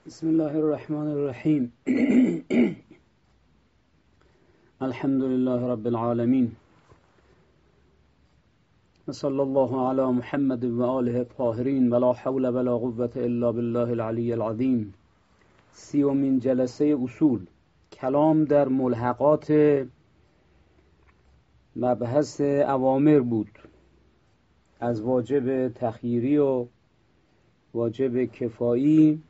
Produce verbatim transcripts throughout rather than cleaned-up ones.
بسم الله الرحمن الرحیم. الحمد لله رب العالمین و صلی الله علی محمد و آله الطاهرین ولا حول ولا قوة الا بالله العلی العظیم. سیومین جلسه اصول، کلام در ملحقات مبحث اوامر بود، از واجب تخییری و واجب کفایی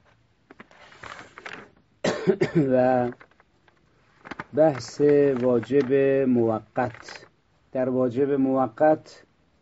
و بحث واجب موقت. در واجب موقت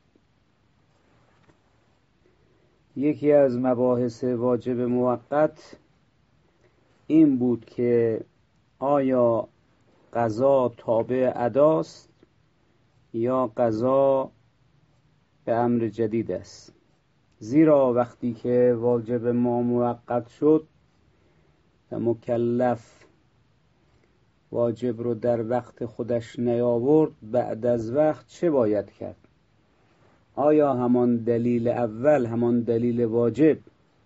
یکی از مباحث واجب موقت این بود که آیا قضا تابع اداست یا قضا به امر جدید است. زیرا وقتی که واجب ما موقت شد و مکلف واجب رو در وقت خودش نیاورد، بعد از وقت چه باید کرد؟ آیا همان دلیل اول، همان دلیل واجب،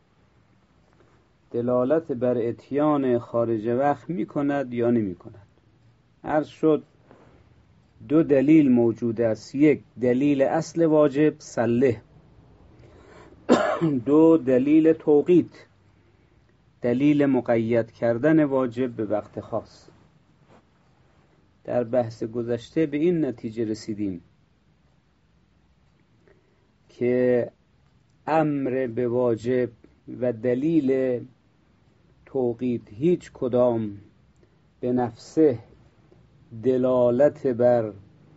دلالت بر اتیان خارج وقت می کند یا نمی کند؟ عرض شد دو دلیل موجود است. یک، دلیل اصل واجب صلح. دو، دلیل توقیت، دلیل مقید کردن واجب به وقت خاص. در بحث گذشته به این نتیجه رسیدیم که امر به واجب و دلیل توقیت هیچ کدام به نفسه دلالت بر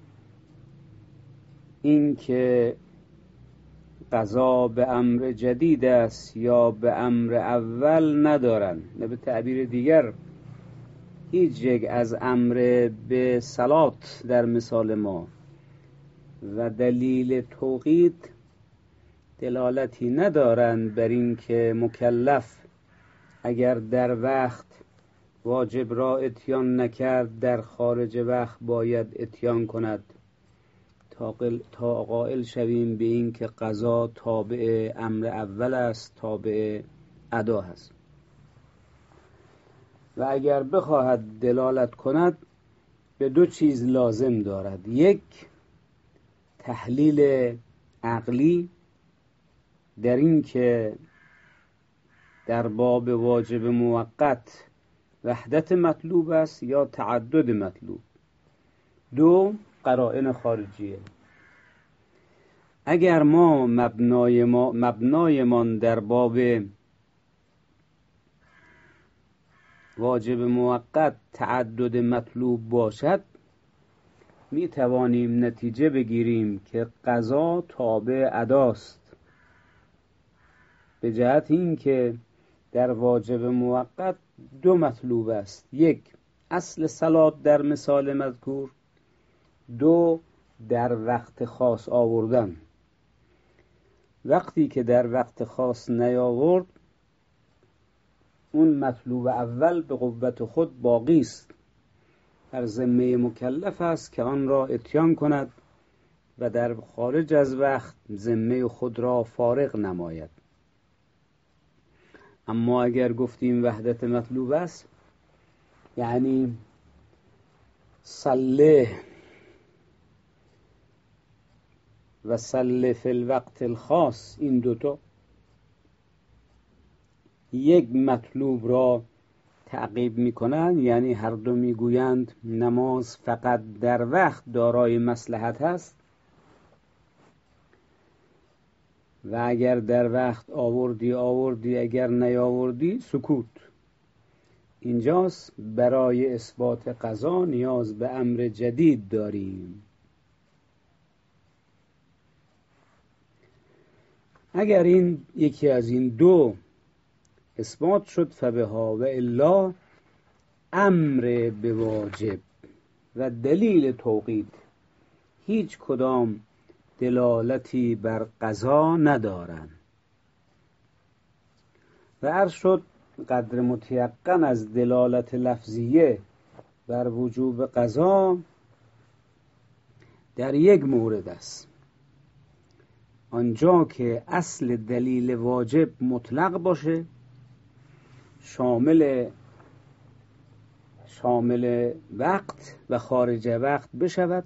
این که قضا به امر جدید است یا به امر اول ندارند. به تعبیر دیگر، هیچ یک از امر به صلات در مثال ما و دلیل توقیت دلالتی ندارند بر این که مکلف اگر در وقت واجب را اتیان نکرد، در خارج وقت باید اتیان کند تا قائل شویم به این که قضا تابع امر اول است، تابع ادا است. و اگر بخواهد دلالت کند به دو چیز لازم دارد. یک، تحلیل عقلی در این که در باب واجب موقت وحدت مطلوب است یا تعدد مطلوب. دو، قرائن خارجیه. اگر ما مبنای ما مبنایمان در باب واجب موقت تعدد مطلوب باشد، می توانیم نتیجه بگیریم که قضا تابع اداست، به جهت این که در واجب موقت دو مطلوب است. یک، اصل صلات در مثال مذکور. دو، در وقت خاص آوردن. وقتی که در وقت خاص نیاورد، اون مطلوب اول به قوت خود باقی است، در ذمه مکلف است که آن را اتیان کند و در خارج از وقت ذمه خود را فارغ نماید. اما اگر گفتیم وحدت مطلوب است، یعنی صله و صله فی الوقت الخاص، این دوتا یک مطلوب را تعقیب می کنند، یعنی هر دو می گویند نماز فقط در وقت دارای مصلحت است و اگر در وقت آوردی آوردی، اگر نیاوردی سکوت. اینجاست برای اثبات قضا نیاز به امر جدید داریم. اگر این یکی از این دو اثبات شد فبها، و الا امر به واجب و دلیل توقیت هیچ کدام دلالتی بر قضا ندارند. و عرض شد قدر متیقن از دلالت لفظیه بر وجوب قضا در یک مورد است، آنجا که اصل دلیل واجب مطلق باشه شامل شامل وقت و خارج وقت بشود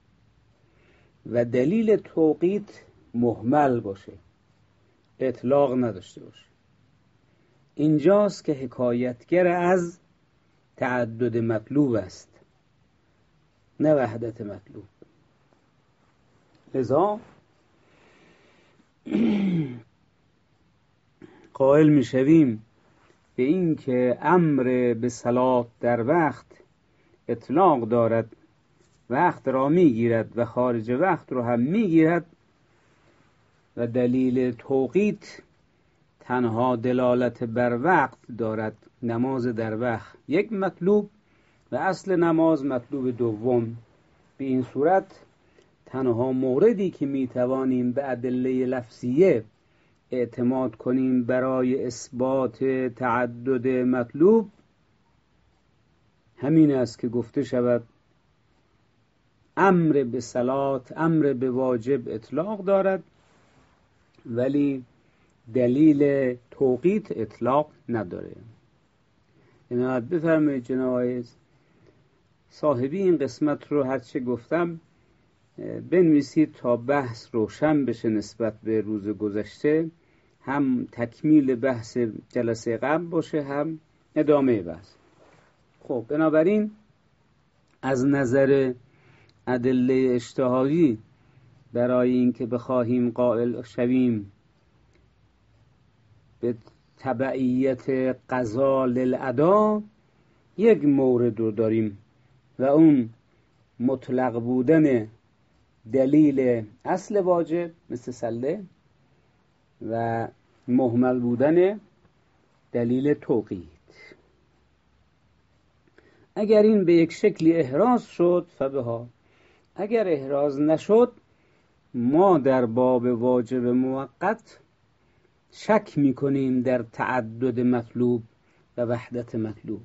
و دلیل توقیت مهمل باشه، اطلاق نداشته باشه. اینجاست که حکایتگر از تعدد مطلوب است، نه وحدت مطلوب. لذا قائل می شویم به این که امر به صلات در وقت اطلاق دارد، وقت را می گیرد و خارج وقت را هم می گیرد و دلیل توقیت تنها دلالت بر وقت دارد. نماز در وقت یک مطلوب و اصل نماز مطلوب دوم. به این صورت تنها موردی که می توانیم به ادله لفظیه اعتماد کنیم برای اثبات تعدد مطلوب همین است که گفته شود امر به صلات، امر به واجب اطلاق دارد ولی دلیل توقیت اطلاق نداره. عنایت بفرمایید جناب صاحبی این قسمت رو هرچه گفتم بنویسید تا بحث روشن بشه نسبت به روز گذشته، هم تکمیل بحث جلسه قبل باشه هم ادامه بحث. خب بنابراین از نظر ادله اجتهادی برای اینکه بخواهیم قائل شویم به تبعیت قضا للادا یک مورد رو داریم و اون مطلق بودن دلیل اصل واجب مثل سله و مهمل بودن دلیل توقیت. اگر این به یک شکلی احراز شد فبها، اگر احراز نشد ما در باب واجب موقت شک میکنیم در تعدد مطلوب و وحدت مطلوب.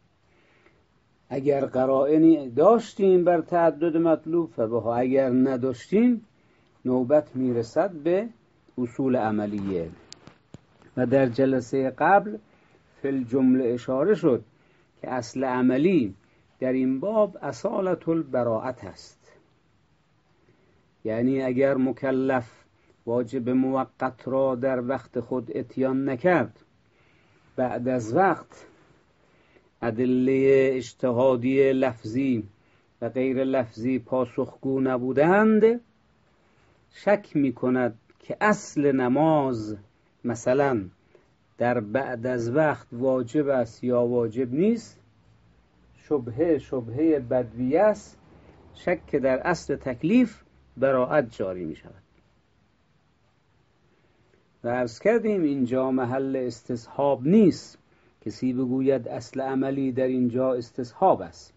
اگر قرائنی داشتیم بر تعدد مطلوب فبها، اگر نداشتیم نوبت میرسد به اصول عملیه و در جلسه قبل فی الجمله اشاره شد که اصل عملی در این باب اصالت البراءت است. یعنی اگر مکلف واجب موقت را در وقت خود اتیان نکرد، بعد از وقت ادله اجتهادی لفظی و غیر لفظی پاسخگو نبودند، شک می کند که اصل نماز مثلا در بعد از وقت واجب است یا واجب نیست، شبهه شبهه بدویه است، شک در اصل تکلیف براءت جاری می شود. و عرض کردیم اینجا محل استصحاب نیست، کسی بگوید اصل عملی در اینجا استصحاب است.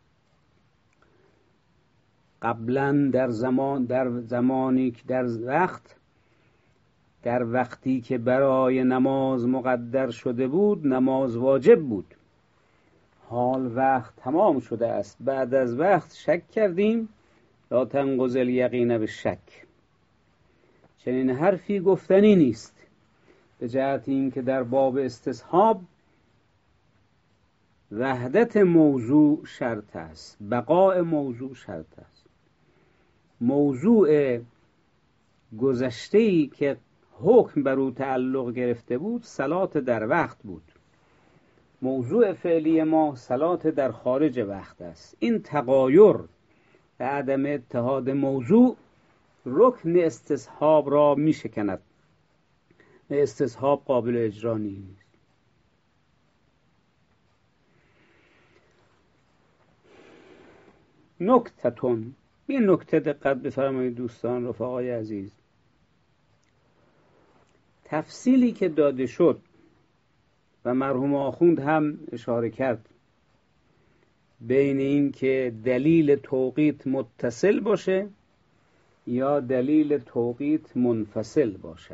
قبلا در زمان در زمانی که در وقت در وقتی که برای نماز مقدر شده بود نماز واجب بود، حال وقت تمام شده است، بعد از وقت شک کردیم، لا تنقض الیقین بالشک. چنین حرفی گفتنی نیست، به جهت این که در باب استصحاب وحدت موضوع شرط است، بقاء موضوع شرط است. موضوع گذشته‌ای که حکم بر او تعلق گرفته بود صلات در وقت بود، موضوع فعلی ما صلات در خارج وقت است. این تغایر و عدم اتحاد موضوع رکن استصحاب را می شکند، استصحاب قابل اجرا نیست. نکتتون، این نکته دقت بفرمایید دوستان رفقای عزیز. تفصیلی که داده شد و مرحوم آخوند هم اشاره کرد بین این که دلیل توقیت متصل باشه یا دلیل توقیت منفصل باشد.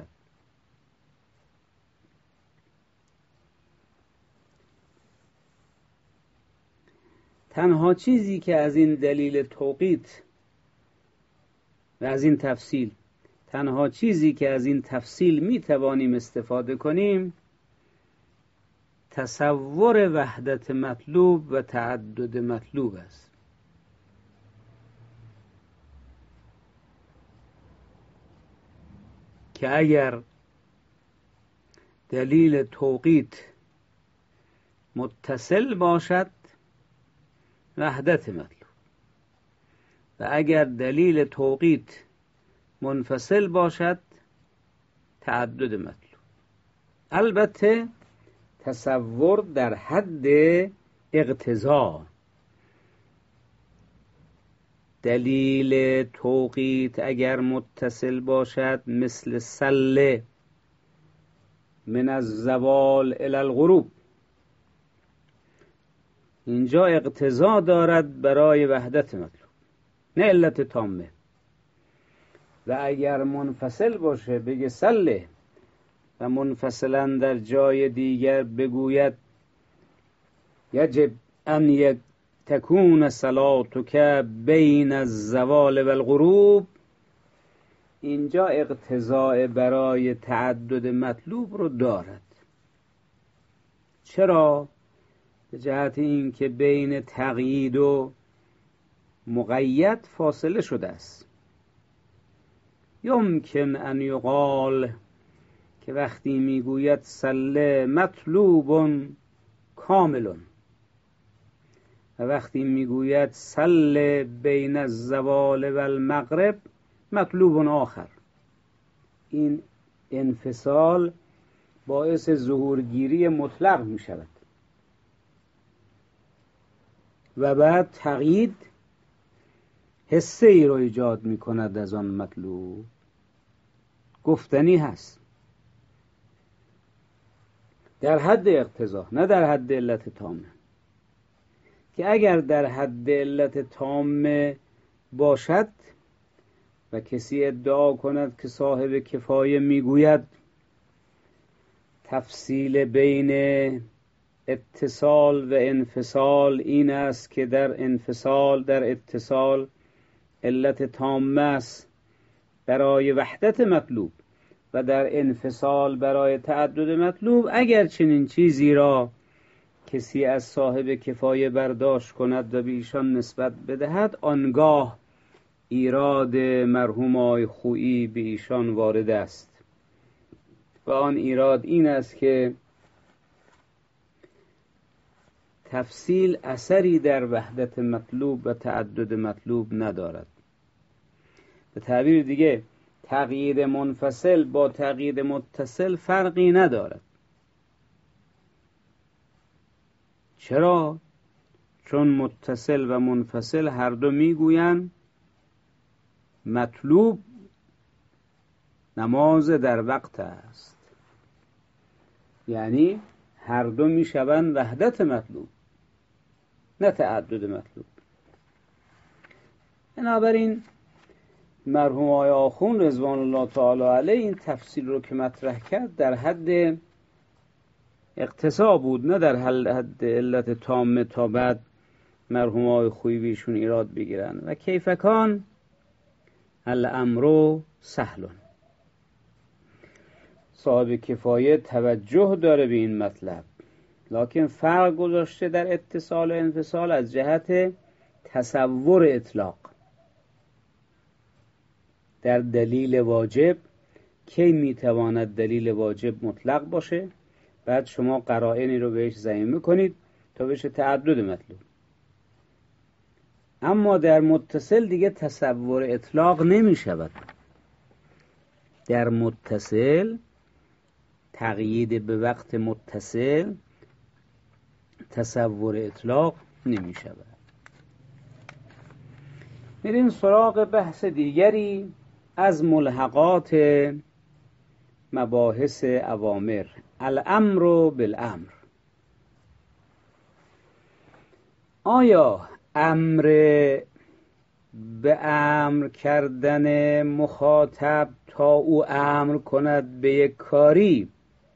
تنها چیزی که از این دلیل توقیت و از این تفصیل تنها چیزی که از این تفصیل می توانیم استفاده کنیم تصور وحدت مطلوب و تعدد مطلوب است. که اگر دلیل توقیت متصل باشد وحدت مطلوب، و اگر دلیل توقیت منفصل باشد تعدد مطلوب. البته تصور در حد اقتضا. دلیل توقیت اگر متصل باشد مثل سله من الزوال الی الغروب، اینجا اقتضا دارد برای وحدت مطلوب، نه علت تامه. و اگر منفصل باشه بگه سله و منفصلا در جای دیگر بگوید یجب ان یک تکون صلاتک بین الزوال و الغروب، اینجا اقتضاء برای تعدد مطلوب رو دارد. چرا؟ به جهت این که بین تقیید و مقید فاصله شده است. یمکن ان یقال که وقتی میگوید سله مطلوب کاملون و وقتی میگوید سله بین الزوال و المغرب مطلوب آخر، این انفصال باعث ظهورگیری مطلق می شود و بعد تقیید حسه ای رو ایجاد می کند از آن مطلوب. گفتنی هست در حد اقتضا، نه در حد علت تامه. که اگر در حد علت تامه باشد و کسی ادعا کند که صاحب کفایه میگوید تفصیل بین اتصال و انفصال این است که در انفصال در اتصال علت تامه است برای وحدت مطلوب و در انفصال برای تعدد مطلوب، اگر چنین چیزی را کسی از صاحب کفایه برداشت کند و به ایشان نسبت بدهد، آنگاه ایراد مرحوم آقای خویی به ایشان وارد است و آن ایراد این است که تفصیل اثری در وحدت مطلوب و تعدد مطلوب ندارد. به تعبیر دیگه تقیید منفصل با تقیید متصل فرقی ندارد. چرا؟ چون متصل و منفصل هر دو میگویند مطلوب نماز در وقت است، یعنی هر دو میشوند وحدت مطلوب نه تعدد مطلوب. بنابراین مرحوم آقای آخوند رضوان الله تعالی علیه این تفصیل رو که مطرح کرد در حد اقتصا بود، نه در حد علت تامه، تا بعد مرحوم آقای خویی بیشون ایراد بگیرن. و کیفکان الامر سهلون، صاحب کفایه توجه داره به این مطلب، لکن فرق گذاشته در اتصال و انفصال از جهت تصور اطلاق. در دلیل واجب کی میتواند دلیل واجب مطلق باشه؟ بعد شما قرائنی رو بهش ضمیر میکنید تا بشه تعدد مطلوب. اما در متصل دیگه تصور اطلاق نمی شود. در متصل تقیید به وقت متصل تصور اطلاق نمی شود. میریم سراغ بحث دیگری از ملحقات مباحث اوامر، الامر بالامر. آیا امر به امر کردن مخاطب تا او امر کند به یک کاری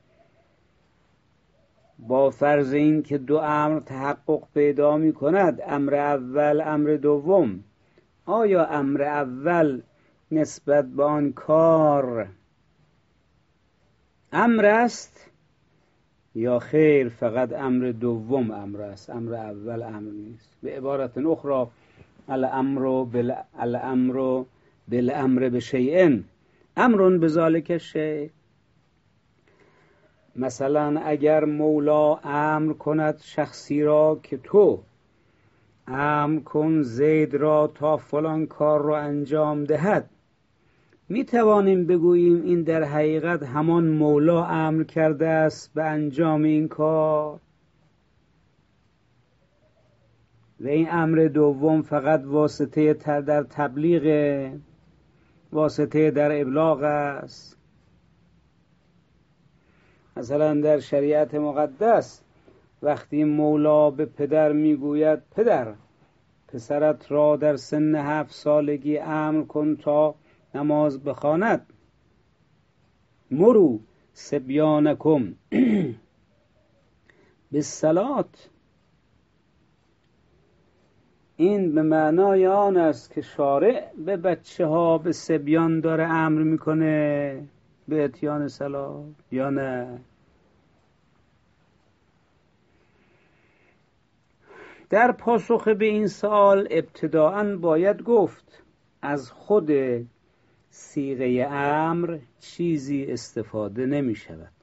با فرض این که دو امر تحقق پیدا می کند، امر اول امر دوم، آیا امر اول نسبت به آن کار امر است یا خیر فقط امر دوم امر است، امر اول امر نیست. به عبارت اخرى الامر بال الامر بالامر بشیء امر بذلک الشیء. مثلا اگر مولا امر کند شخصی را که تو امر کن زید را تا فلان کار را انجام دهد، می توانیم بگوییم این در حقیقت همان مولا امر کرده است به انجام این کار و این امر دوم فقط واسطه در تبلیغ، واسطه در ابلاغ است. مثلا در شریعت مقدس وقتی مولا به پدر میگوید پدر پسرت را در سن هفت سالگی امر کن تا نماز بخواند، مرو صبیانکم بالصلاة، این به معنای آن است که شارع به بچه ها به صبیان داره امر میکنه به اتیان صلاة یا نه؟ در پاسخ به این سوال ابتداءً باید گفت از خود صیغه امر چیزی استفاده نمی شود.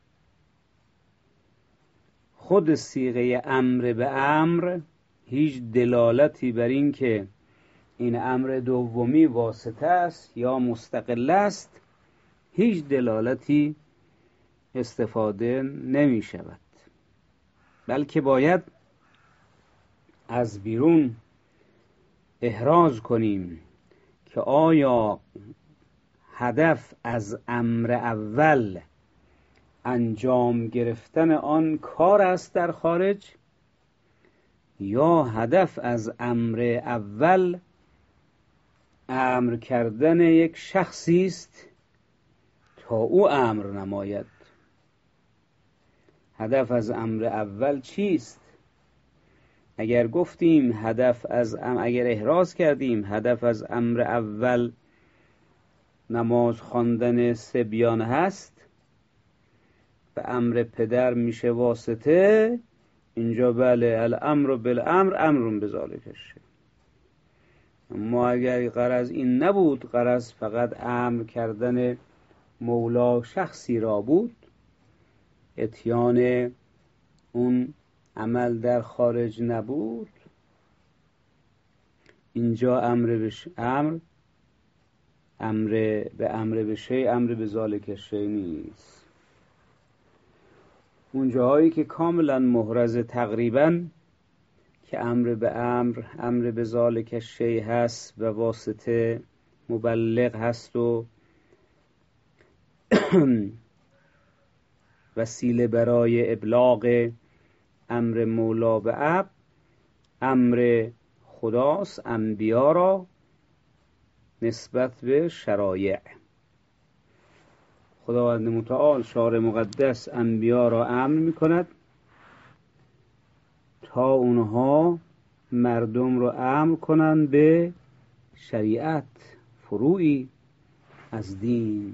خود صیغه امر به امر هیچ دلالتی بر این که این امر دومی واسطه است یا مستقل است هیچ دلالتی استفاده نمی شود، بلکه باید از بیرون احراز کنیم که آیا هدف از امر اول انجام گرفتن آن کار است در خارج یا هدف از امر اول امر کردن یک شخصی است تا او امر نماید. هدف از امر اول چیست؟ اگر گفتیم هدف از ام اگر احراز کردیم هدف از امر اول نماز خواندن صبیان هست و امر پدر میشه واسطه، اینجا بله الامر بالامر امر بذلک الشیء. اما اگر غرض این نبود، غرض فقط امر کردن مولا شخصی را بود، اتیان اون عمل در خارج نبود، اینجا امر بش امر امر به امر بشه امر به ذالک الشیء نیست. اون جاهایی که کاملا محرز تقریبا که امر به امر امر به ذالک الشیء هست و واسطه مبلغ هست و وسیله برای ابلاغ امر مولا به عبد، امر خداست انبیا را نسبت به شرایع. خداوند متعال شارع مقدس انبیا را امر میکند تا اونها مردم را امر کنند به شریعت، فروعی از دین.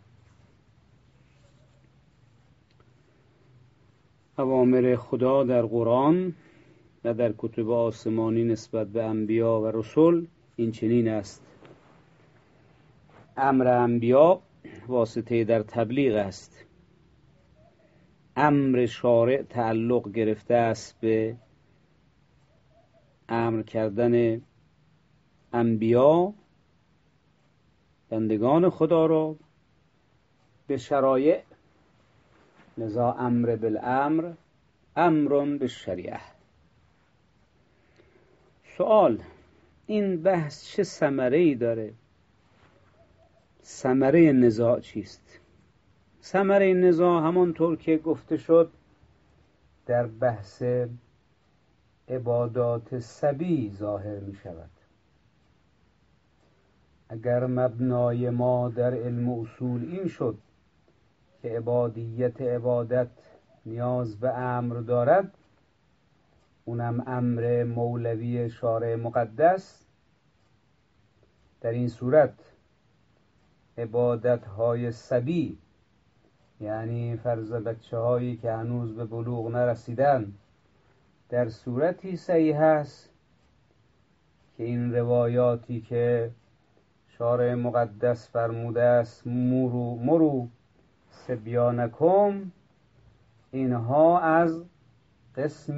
اوامر خدا در قرآن و در کتب آسمانی نسبت به انبیا و رسول این چنین است: امر انبیا واسطه در تبلیغ است، امر شارع تعلق گرفته است به امر کردن انبیا بندگان خدا را به شرایع، لذا امر بالامر امر بالشریعه. سوال: این بحث چه ثمره‌ای داره؟ ثمره نزاع چیست؟ ثمره نزاع همانطور که گفته شد در بحث عبادات سبی ظاهر می شود. اگر مبنای ما در علم اصول این شد که عبادیت عبادت نیاز به امر دارد، اونم امر مولوی شارع مقدس، در این صورت عبادت های سبی یعنی فرض بچه هایی که هنوز به بلوغ نرسیدن، در صورتی صحیح هست که این روایاتی که شارع مقدس فرموده است مرو مرو صبیانکم، اینها از قسم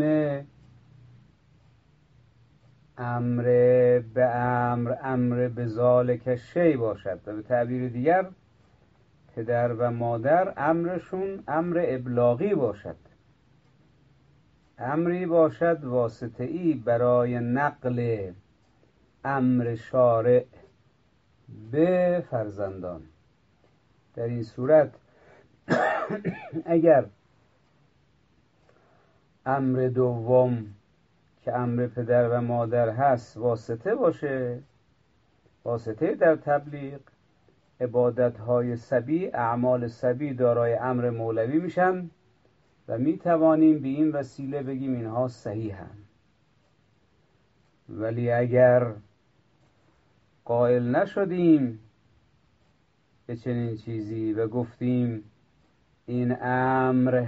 امر به امر امر به ذالک شیء باشد و به تعبیر دیگر پدر و مادر امرشون امر ابلاغی باشد، امری باشد واسطه‌ای برای نقل امر شارع به فرزندان. در این صورت اگر امر دوم که امر پدر و مادر هست واسطه باشه، واسطه در تبلیغ، عبادت‌های سبی، اعمال سبی دارای امر مولوی میشن و میتوانیم به این وسیله بگیم اینها صحیحن. ولی اگر قائل نشدیم به چنین چیزی و گفتیم این امر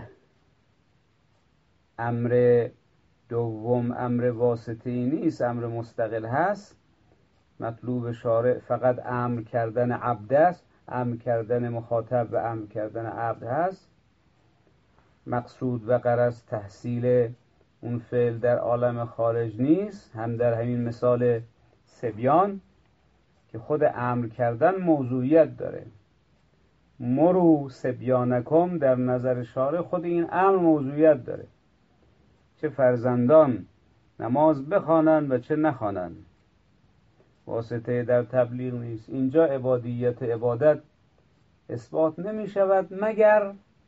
امر دوم امر واسطه‌ای نیست، امر مستقل هست، مطلوب شارع فقط امر کردن عبد است، امر کردن مخاطب و امر کردن عبد هست، مقصود و غرض تحصیل اون فعل در عالم خارج نیست. هم در همین مثال صبیان که خود امر کردن موضوعیت داره، مرو صبیانکم، در نظر شارع خود این امر موضوعیت داره، چه فرزندان نماز بخوانند و چه نخوانند، واسطه در تبلیغ نیست. اینجا عبادیت عبادت اثبات نمی شود مگر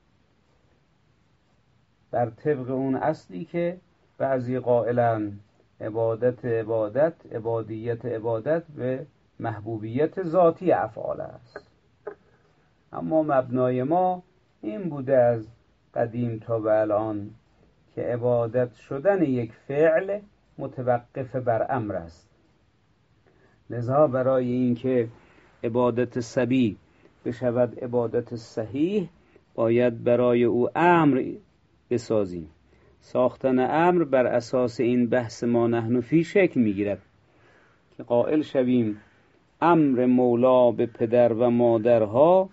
بر طبق اون اصلی که بعضی قائلن عبادت عبادت عبادیت عبادت به محبوبیت ذاتی افعال است. اما مبنای ما این بوده از قدیم تا به الان که عبادت شدن یک فعل متوقف بر امر است. لذا برای اینکه عبادت سبی بشود عبادت صحیح باید برای او امر بسازیم. ساختن امر بر اساس این بحث ما نحن فی شکل میگیرد که قائل شویم امر مولا به پدر و مادرها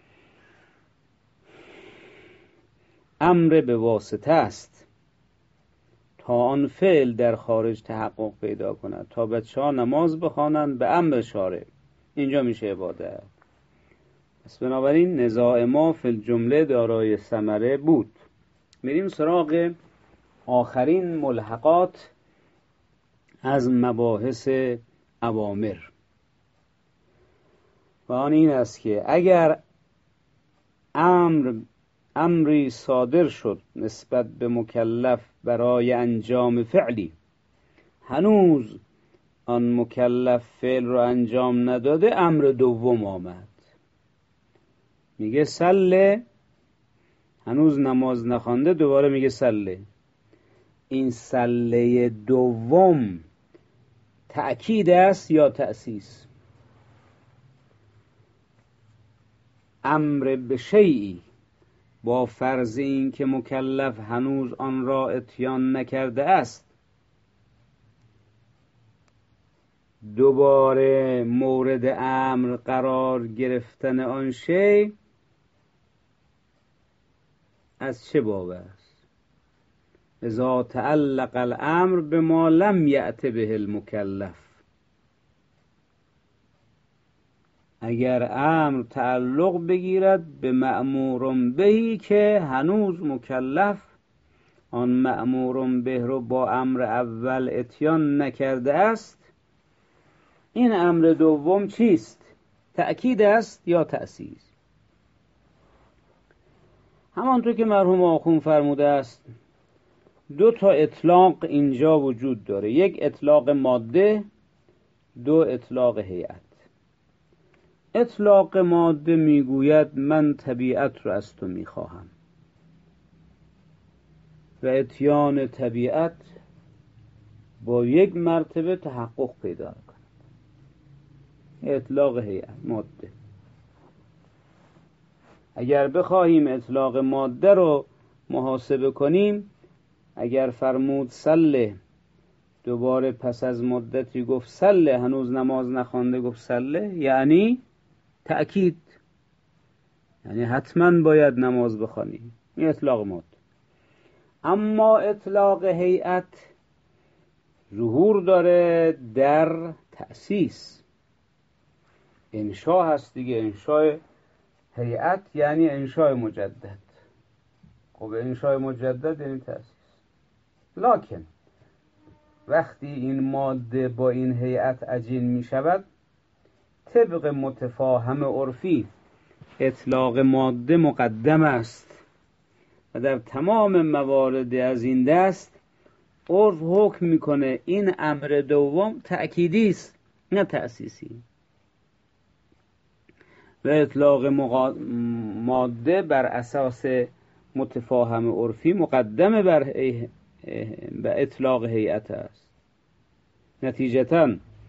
امر به واسطه است تا آن فعل در خارج تحقق پیدا کند، تا بچه ها نماز بخوانند به امر شارع، اینجا میشه عبادت. پس بنابراین نزاع ما فی الجمله دارای ثمره بود. میریم سراغ آخرین ملحقات از مباحث اوامر و آن این است که اگر امر امری صادر شد نسبت به مکلف برای انجام فعلی، هنوز آن مکلف فعل رو انجام نداده، امر دوم آمد میگه سله، هنوز نماز نخوانده دوباره میگه سله. این سله دوم تأکید است یا تأسیس؟ امر به شیئی با فرض این که مکلف هنوز آن را اتیان نکرده است، دوباره مورد امر قرار گرفتن آن شی از چه باب است؟ اذا تعلق الامر بما لم یأت به المکلف، اگر امر تعلق بگیرد به مأمور بهی که هنوز مکلف آن مأمور به رو با امر اول اتیان نکرده است، این امر دوم چیست؟ تأکید است یا تأسیس؟ همانطور که مرحوم آخوند فرموده است دو تا اطلاق اینجا وجود داره، یک اطلاق ماده، دو اطلاق هیئت. اطلاق ماده میگوید من طبیعت رو از تو میخواهم و اتیان طبیعت با یک مرتبه تحقق پیدا کند. اطلاق هیئت ماده. اگر بخواهیم اطلاق ماده رو محاسبه کنیم، اگر فرمود سله، دوباره پس از مدتی گفت سله، هنوز نماز نخوانده گفت سله، یعنی تأکید، یعنی حتما باید نماز بخوانی. این اطلاق ماده. اما اطلاق هیئت ظهور داره در تأسیس. انشاء هست دیگه، انشاء هیئت یعنی انشاء مجدد. خب انشاء مجدد یعنی تأسیس. لکن وقتی این ماده با این هیئت عجین می شود، طبق متفاهم عرفی اطلاق ماده مقدم است و در تمام موارد از این دست عرف حکم میکنه این امر دوم تأکیدی است نه تأسیسی. و اطلاق مقا... ماده بر اساس متفاهم عرفی مقدم بر ای... به اطلاق هیئت است. نتیجتاً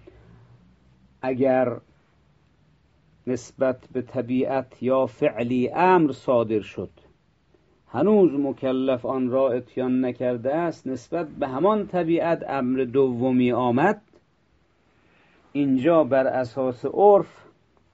اگر نسبت به طبیعت یا فعلی امر صادر شد، هنوز مکلف آن را اتیان نکرده است، نسبت به همان طبیعت امر دومی آمد، اینجا بر اساس عرف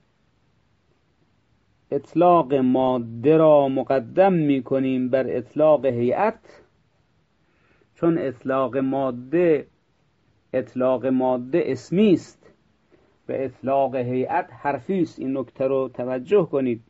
اطلاق ماده را مقدم می کنیم بر اطلاق هیئت، چون اطلاق ماده اطلاق ماده اسمی است و اطلاق هیئت حرفی است. این نکته رو توجه کنید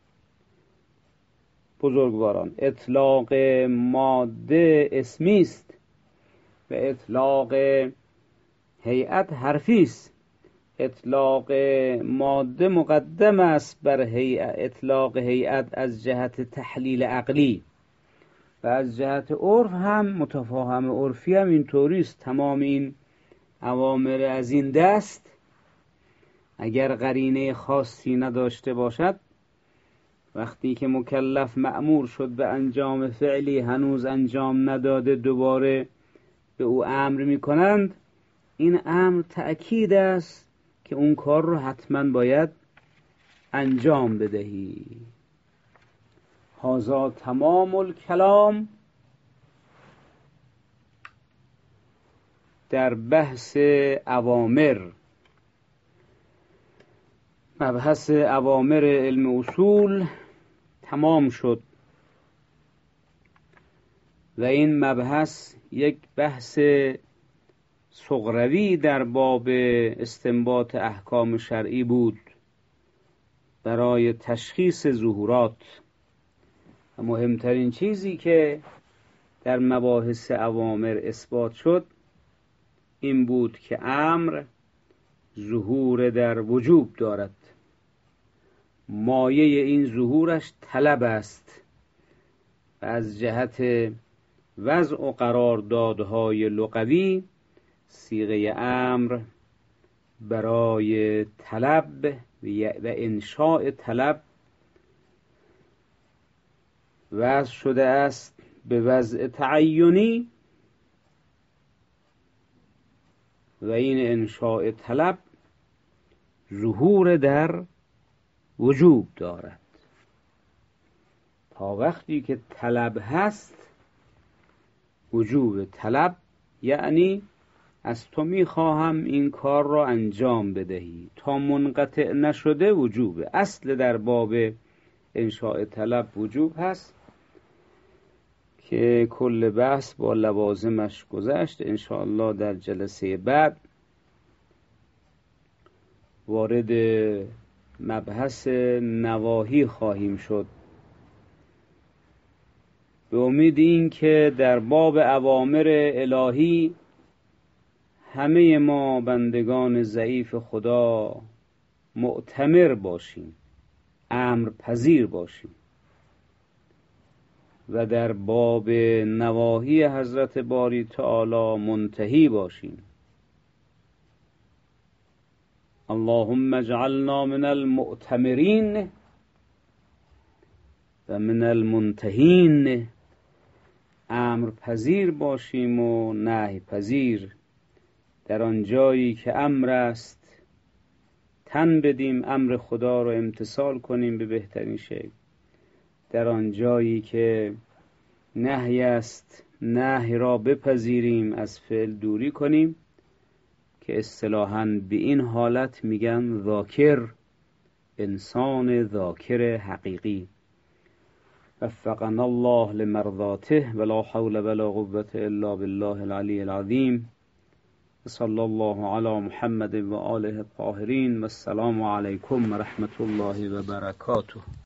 بزرگواران. اطلاق ماده اسمی است و اطلاق هیئت حرفی است. اطلاق ماده مقدم است بر هیئت، اطلاق هیئت از جهت تحلیل عقلی و از جهت عرف هم متفاهم عرفی هم اینطوری است. تمام این اوامر از این دست اگر قرینه خاصی نداشته باشد، وقتی که مکلف مأمور شد به انجام فعلی هنوز انجام نداده دوباره به او امر میکنند، این امر تأکید است که اون کار رو حتما باید انجام بدهی. هذا تمام الکلام در بحث اوامر. مبحث اوامر علم اصول تمام شد و این مبحث یک بحث صغروی در باب استنباط احکام شرعی بود برای تشخیص ظهورات. و مهمترین چیزی که در مباحث اوامر اثبات شد این بود که امر ظهور در وجوب دارد. مایه این ظهورش طلب است و از جهت وضع و قراردادهای لغوی صیغه امر برای طلب و انشاء طلب وضع شده است به وضع تعینی و این انشاء طلب ظهور در وجوب دارد. تا وقتی که طلب هست، وجوب طلب یعنی از تو میخواهم این کار را انجام بدهی، تا منقطع نشده وجوب. اصل در باب انشاء طلب وجوب هست که کل بحث با لوازمش گذشت. انشاءالله در جلسه بعد وارد مبحث نواهی خواهیم شد، به امید این که در باب اوامر الهی همه ما بندگان ضعیف خدا مؤتمر باشیم، امر پذیر باشیم و در باب نواهی حضرت باری تعالی منتهی باشیم. اللهم اجعلنا من المؤتمرین و من المنتهین. امر پذیر باشیم و نهی پذیر. در آن جایی که امر است تن بدیم، امر خدا رو امتثال کنیم به بهترین شکل. در آن جایی که نهی است نهی را بپذیریم، از فعل دوری کنیم، که اصطلاحاً به این حالت میگن ذاکر، انسان ذاکر حقیقی. وفقنا الله لمرضاته ولا حول ولا قوة الا بالله العلی العظیم. صلی الله علی محمد و آله الطاهرین و السلام علیکم و رحمت الله و برکاته.